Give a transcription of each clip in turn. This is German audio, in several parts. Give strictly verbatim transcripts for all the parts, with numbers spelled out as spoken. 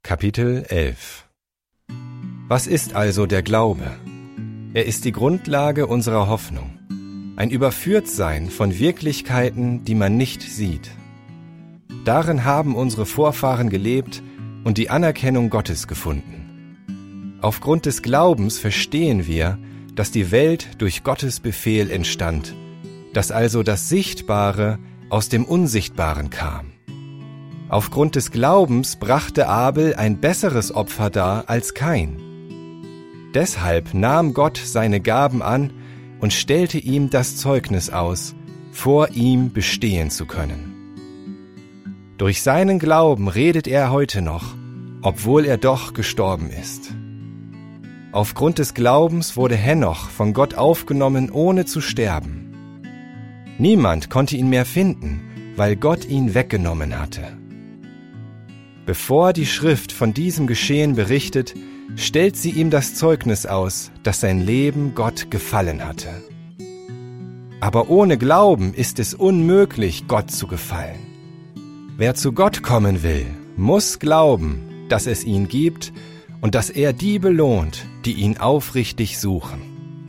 Kapitel elf. Was ist also der Glaube? Er ist die Grundlage unserer Hoffnung, ein Überführtsein von Wirklichkeiten, die man nicht sieht. Darin haben unsere Vorfahren gelebt und die Anerkennung Gottes gefunden. Aufgrund des Glaubens verstehen wir, dass die Welt durch Gottes Befehl entstand, dass also das Sichtbare aus dem Unsichtbaren kam. Aufgrund des Glaubens brachte Abel ein besseres Opfer dar als Kain. Deshalb nahm Gott seine Gaben an und stellte ihm das Zeugnis aus, vor ihm bestehen zu können. Durch seinen Glauben redet er heute noch, obwohl er doch gestorben ist. Aufgrund des Glaubens wurde Henoch von Gott aufgenommen, ohne zu sterben. Niemand konnte ihn mehr finden, weil Gott ihn weggenommen hatte. Bevor die Schrift von diesem Geschehen berichtet, stellt sie ihm das Zeugnis aus, dass sein Leben Gott gefallen hatte. Aber ohne Glauben ist es unmöglich, Gott zu gefallen. Wer zu Gott kommen will, muss glauben, dass es ihn gibt und dass er die belohnt, die ihn aufrichtig suchen.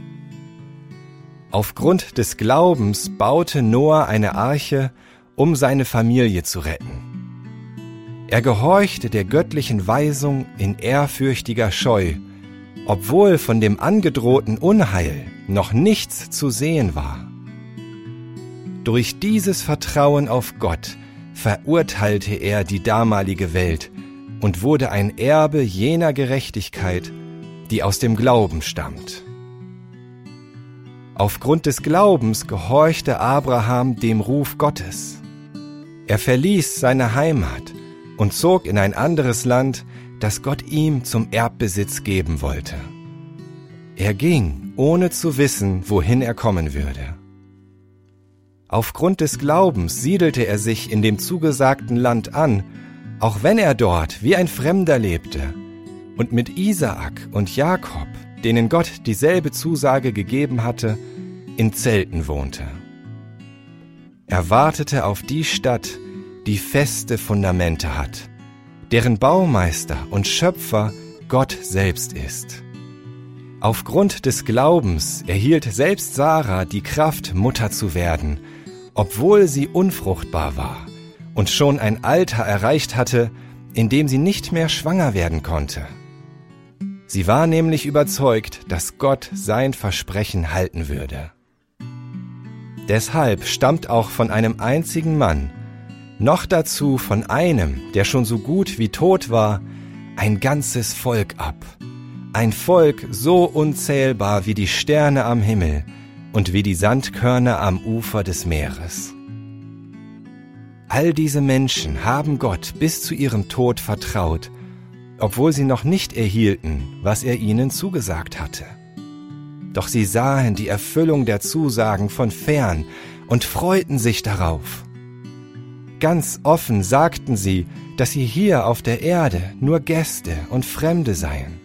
Aufgrund des Glaubens baute Noah eine Arche, um seine Familie zu retten. Er gehorchte der göttlichen Weisung in ehrfürchtiger Scheu, obwohl von dem angedrohten Unheil noch nichts zu sehen war. Durch dieses Vertrauen auf Gott verurteilte er die damalige Welt und wurde ein Erbe jener Gerechtigkeit, die aus dem Glauben stammt. Aufgrund des Glaubens gehorchte Abraham dem Ruf Gottes. Er verließ seine Heimat und zog in ein anderes Land, das Gott ihm zum Erbbesitz geben wollte. Er ging, ohne zu wissen, wohin er kommen würde. Aufgrund des Glaubens siedelte er sich in dem zugesagten Land an, auch wenn er dort wie ein Fremder lebte und mit Isaak und Jakob, denen Gott dieselbe Zusage gegeben hatte, in Zelten wohnte. Er wartete auf die Stadt, die feste Fundamente hat, deren Baumeister und Schöpfer Gott selbst ist. Aufgrund des Glaubens erhielt selbst Sarah die Kraft, Mutter zu werden, obwohl sie unfruchtbar war und schon ein Alter erreicht hatte, in dem sie nicht mehr schwanger werden konnte. Sie war nämlich überzeugt, dass Gott sein Versprechen halten würde. Deshalb stammt auch von einem einzigen Mann, noch dazu von einem, der schon so gut wie tot war, ein ganzes Volk ab. Ein Volk so unzählbar wie die Sterne am Himmel und wie die Sandkörner am Ufer des Meeres. All diese Menschen haben Gott bis zu ihrem Tod vertraut, obwohl sie noch nicht erhielten, was er ihnen zugesagt hatte. Doch sie sahen die Erfüllung der Zusagen von fern und freuten sich darauf. Ganz offen sagten sie, dass sie hier auf der Erde nur Gäste und Fremde seien.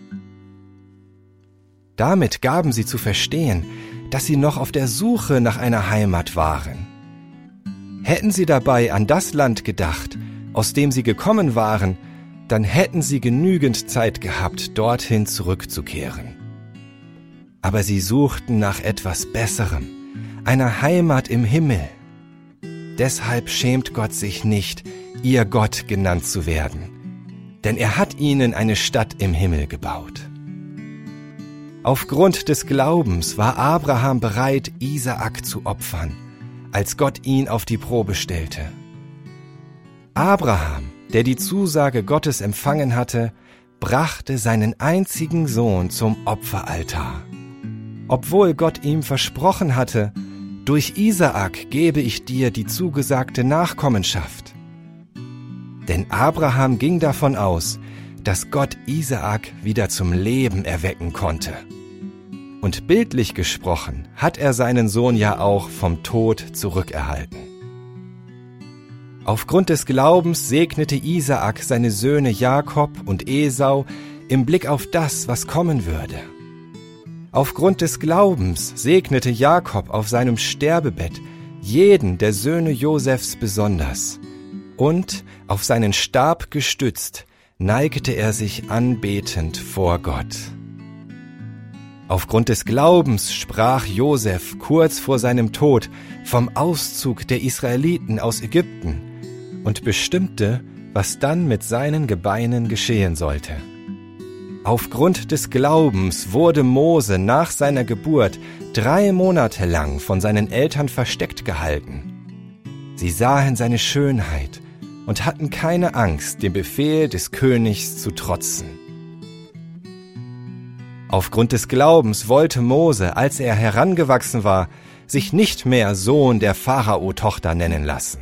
Damit gaben sie zu verstehen, dass sie noch auf der Suche nach einer Heimat waren. Hätten sie dabei an das Land gedacht, aus dem sie gekommen waren, dann hätten sie genügend Zeit gehabt, dorthin zurückzukehren. Aber sie suchten nach etwas Besserem, einer Heimat im Himmel. Deshalb schämt Gott sich nicht, ihr Gott genannt zu werden, denn er hat ihnen eine Stadt im Himmel gebaut. Aufgrund des Glaubens war Abraham bereit, Isaak zu opfern, als Gott ihn auf die Probe stellte. Abraham, der die Zusage Gottes empfangen hatte, brachte seinen einzigen Sohn zum Opferaltar. Obwohl Gott ihm versprochen hatte, durch Isaak gebe ich dir die zugesagte Nachkommenschaft. Denn Abraham ging davon aus, dass Gott Isaak wieder zum Leben erwecken konnte. Und bildlich gesprochen hat er seinen Sohn ja auch vom Tod zurückerhalten. Aufgrund des Glaubens segnete Isaak seine Söhne Jakob und Esau im Blick auf das, was kommen würde. Aufgrund des Glaubens segnete Jakob auf seinem Sterbebett jeden der Söhne Josefs besonders und, auf seinen Stab gestützt, neigte er sich anbetend vor Gott. Aufgrund des Glaubens sprach Josef kurz vor seinem Tod vom Auszug der Israeliten aus Ägypten und bestimmte, was dann mit seinen Gebeinen geschehen sollte. Aufgrund des Glaubens wurde Mose nach seiner Geburt drei Monate lang von seinen Eltern versteckt gehalten. Sie sahen seine Schönheit und hatten keine Angst, dem Befehl des Königs zu trotzen. Aufgrund des Glaubens wollte Mose, als er herangewachsen war, sich nicht mehr Sohn der Pharao-Tochter nennen lassen.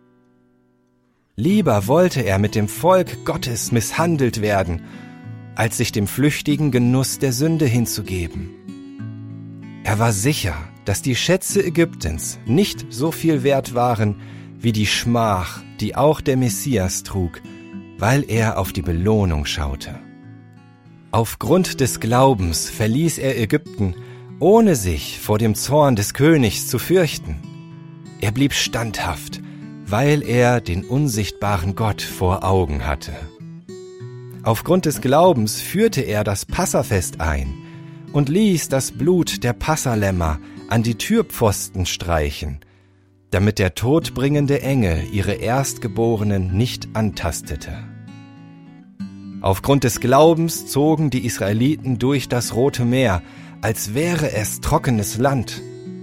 Lieber wollte er mit dem Volk Gottes misshandelt werden, als sich dem flüchtigen Genuss der Sünde hinzugeben. Er war sicher, dass die Schätze Ägyptens nicht so viel wert waren wie die Schmach, die auch der Messias trug, weil er auf die Belohnung schaute. Aufgrund des Glaubens verließ er Ägypten, ohne sich vor dem Zorn des Königs zu fürchten. Er blieb standhaft, weil er den unsichtbaren Gott vor Augen hatte. Aufgrund des Glaubens führte er das Passafest ein und ließ das Blut der Passalämmer an die Türpfosten streichen, damit der todbringende Engel ihre Erstgeborenen nicht antastete. Aufgrund des Glaubens zogen die Israeliten durch das Rote Meer, als wäre es trockenes Land.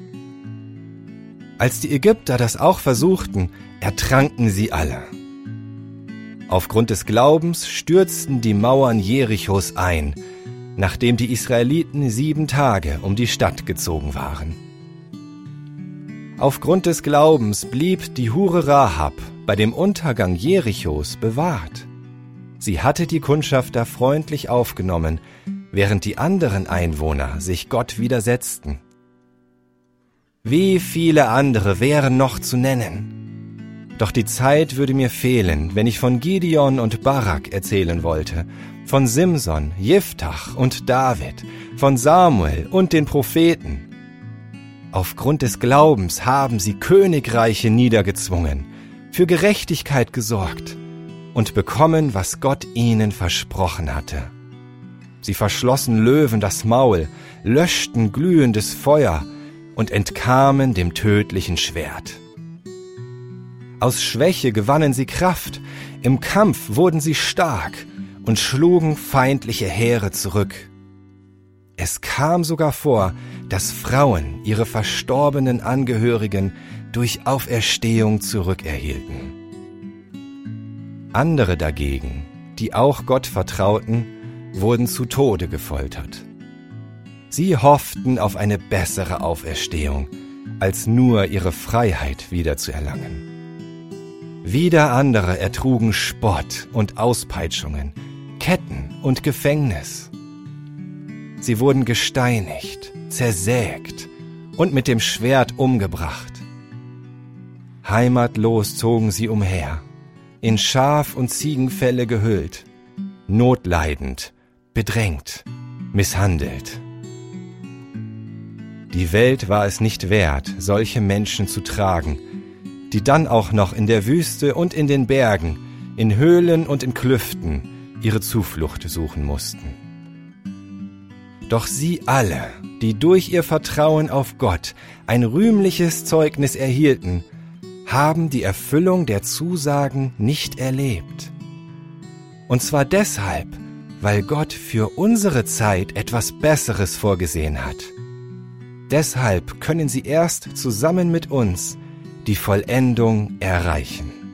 Als die Ägypter das auch versuchten, ertranken sie alle. Aufgrund des Glaubens stürzten die Mauern Jerichos ein, nachdem die Israeliten sieben Tage um die Stadt gezogen waren. Aufgrund des Glaubens blieb die Hure Rahab bei dem Untergang Jerichos bewahrt. Sie hatte die Kundschafter freundlich aufgenommen, während die anderen Einwohner sich Gott widersetzten. Wie viele andere wären noch zu nennen? Doch die Zeit würde mir fehlen, wenn ich von Gideon und Barak erzählen wollte, von Simson, Jiftach und David, von Samuel und den Propheten. Aufgrund des Glaubens haben sie Königreiche niedergezwungen, für Gerechtigkeit gesorgt und bekommen, was Gott ihnen versprochen hatte. Sie verschlossen Löwen das Maul, löschten glühendes Feuer und entkamen dem tödlichen Schwert. Aus Schwäche gewannen sie Kraft, im Kampf wurden sie stark und schlugen feindliche Heere zurück. Es kam sogar vor, dass Frauen ihre verstorbenen Angehörigen durch Auferstehung zurückerhielten. Andere dagegen, die auch Gott vertrauten, wurden zu Tode gefoltert. Sie hofften auf eine bessere Auferstehung, als nur ihre Freiheit wiederzuerlangen. Wieder andere ertrugen Spott und Auspeitschungen, Ketten und Gefängnis. Sie wurden gesteinigt, zersägt und mit dem Schwert umgebracht. Heimatlos zogen sie umher, in Schaf- und Ziegenfelle gehüllt, notleidend, bedrängt, misshandelt. Die Welt war es nicht wert, solche Menschen zu tragen, die dann auch noch in der Wüste und in den Bergen, in Höhlen und in Klüften ihre Zuflucht suchen mussten. Doch sie alle, die durch ihr Vertrauen auf Gott ein rühmliches Zeugnis erhielten, haben die Erfüllung der Zusagen nicht erlebt. Und zwar deshalb, weil Gott für unsere Zeit etwas Besseres vorgesehen hat. Deshalb können sie erst zusammen mit uns die Vollendung erreichen.